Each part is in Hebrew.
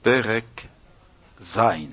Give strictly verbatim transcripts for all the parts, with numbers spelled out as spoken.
פרק זין.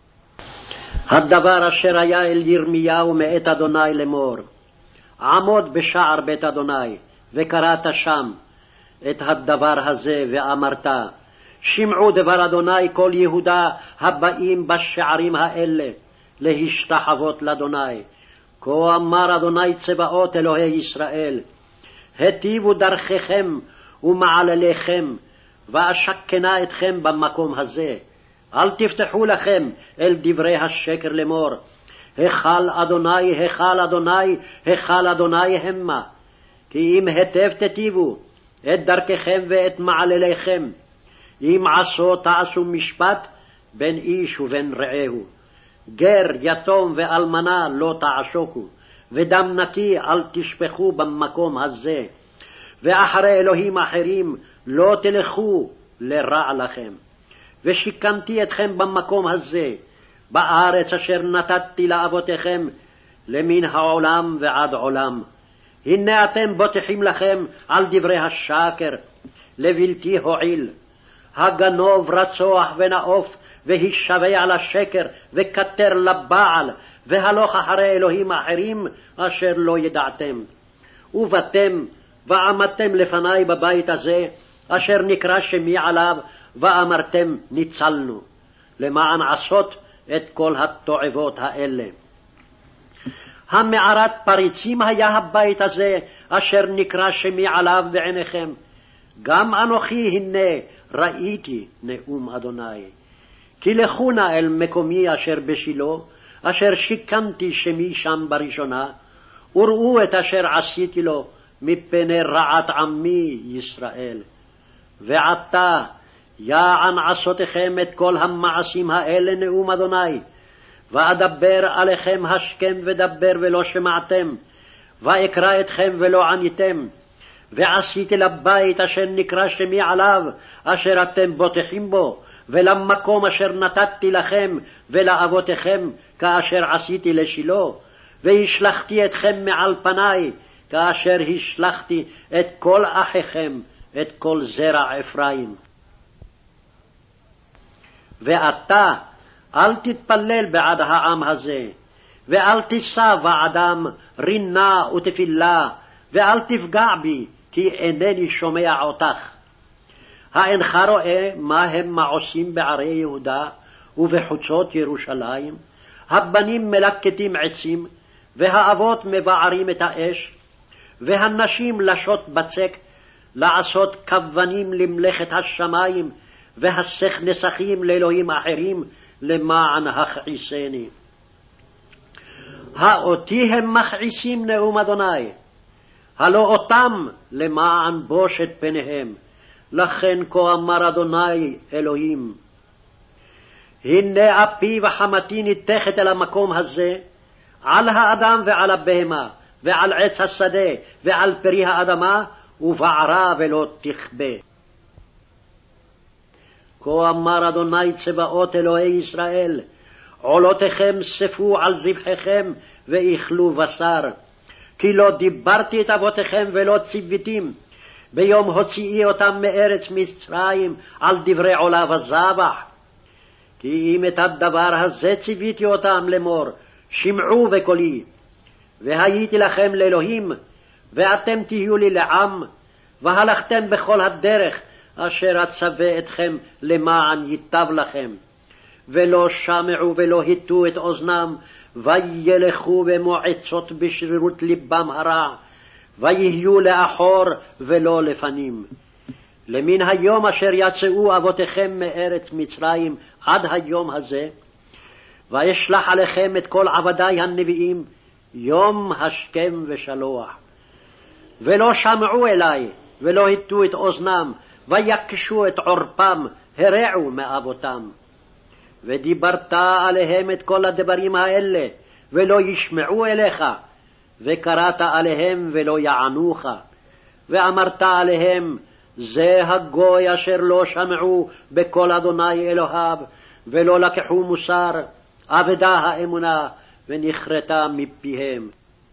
הדבר אשר היה אל ירמיהו מאת אדוני לאמור, עמוד בשער בית אדוני, וקראת שם את הדבר הזה, ואמרת, שמעו דבר אדוני כל יהודה הבאים בשערים האלה, להשתחוות לאדוני. כה אמר אדוני צבאות אלוהי ישראל, היטיבו דרככם ומעלליכם, ואשכנה אתכם במקום הזה. אל תפתחו לכם אל דברי השקר לאמור, היכל אדוני, היכל אדוני, היכל אדוני המה. כי אם היטב תטיבו את דרככם ואת מעלליכם, אם עשו תעשו משפט בין איש ובין רעהו. גר, יתום ואלמנה לא תעשוקו, ודם נקי אל תשפכו במקום הזה, ואחרי אלוהים אחרים לא תלכו לרע לכם. ושיקמתי אתכם במקום הזה, בארץ אשר נתתי לאבותיכם, למן העולם ועד עולם. הנה אתם בוטחים לכם על דברי השקר, לבלתי הועיל. הגנוב רצוח ונאוף, והישבע לשקר, וכתר לבעל, והלוך אחרי אלוהים אחרים אשר לא ידעתם. ובאתם ועמדתם לפני בבית הזה, אשר נקרא שמי עליו, ואמרתם ניצלנו, למען עשות את כל התועבות האלה. המערת פריצים היה הבית הזה, אשר נקרא שמי עליו בעיניכם. גם אנוכי הנה ראיתי נאום אדוני. כי לכו נא אל מקומי אשר בשילה, אשר שיקמתי שמי שם בראשונה, וראו את אשר עשיתי לו מפני רעת עמי ישראל. ועתה יען עשותיכם את כל המעשים האלה נאום אדוני, ואדבר עליכם השכם ודבר ולא שמעתם, ואקרא אתכם ולא עניתם, ועשיתי לבית אשר נקרא שמי עליו, אשר אתם בוטחים בו, ולמקום אשר נתתי לכם ולאבותיכם, כאשר עשיתי לשילה, והשלחתי אתכם מעל פניי, כאשר השלחתי את כל אחיכם, את כל זרע אפרים. ואתה אל תתפלל בעד העם הזה, ואל תישא בעדם רינה ותפילה, ואל תפגע בי, כי אינני שומע אותך. האינך רואה מה הם מעושים בערי יהודה ובחוצות ירושלים? הבנים מלקטים עצים, והאבות מבערים את האש, והנשים לשות בצק, לעשות כוונים למלאכת השמיים, והסך נסכים לאלוהים אחרים, למען הכעיסני. האותי הם מכעיסים נאום אדוני, הלא אותם למען בושת פניהם. לכן כה אמר אדוני אלוהים, הנה אפי וחמתי ניתכת אל המקום הזה, על האדם ועל הבהמה, ועל עץ השדה, ועל פרי האדמה, ובערה ולא תכבה. כה אמר אדוני צבאות אלוהי ישראל, עולותיכם ספו על זבחיכם ואכלו בשר, כי לא דיברתי את אבותיכם ולא ציוויתים, ביום הוציאי אותם מארץ מצרים על דברי עולה וזבח. כי אם את הדבר הזה ציוויתי אותם לאמור, שמעו בקולי, והייתי לכם לאלוהים, ואתם תהיו לי לעם, והלכתם בכל הדרך אשר אצווה אתכם למען ייטב לכם. ולא שמעו ולא היטו את אוזנם, וילכו במועצות בשרירות ליבם הרע, ויהיו לאחור ולא לפנים. למן היום אשר יצאו אבותיכם מארץ מצרים עד היום הזה, וישלח עליכם את כל עבדי הנביאים, יום השכם ושלוח. ולא שמעו אלי, ולא היטו את אוזנם, ויקשו את עורפם, הרעו מאבותם. ודיברת עליהם את כל הדברים האלה, ולא ישמעו אליך, וקראת עליהם ולא יענוך. ואמרת עליהם, זה הגוי אשר לא שמעו בקול אדוני אלוהיו, ולא לקחו מוסר, אבדה האמונה, ונכרתה מפיהם.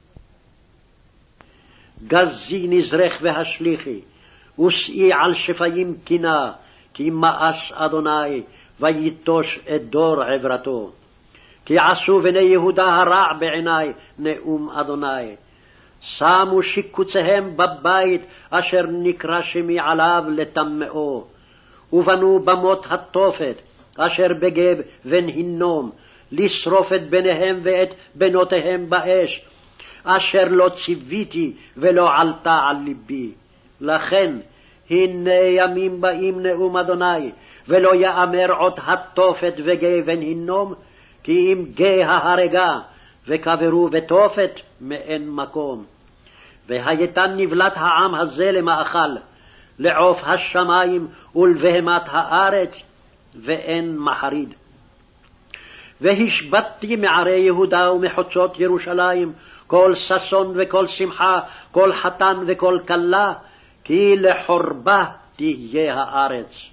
גזי נזרך והשליחי, ושאי על שפיים קינה, כי מאס אדוני, ויטוש את דור עברתו. כי עשו בני יהודה הרע בעיני, נאום אדוני. שמו שיקוציהם בבית אשר נקרא שמי עליו לטמאו, ובנו במות התופת אשר בגב בן הינום, לשרוף את בניהם ואת בנותיהם באש, אשר לא ציוויתי ולא עלתה על ליבי. לכן הנה ימים באים, נאום אדוני, ולא יאמר עוד התופת וגיא בן הינום, כי אם גיא ההרגה וקברו בתופת מאין מקום. והייתה נבלת העם הזה למאכל, לעוף השמיים ולבהמת הארץ, ואין מחריד. והשבתתי מערי יהודה ומחוצות ירושלים כל ששון וכל שמחה, כל חתן וכל כלה, כי לחורבה תהיה הארץ.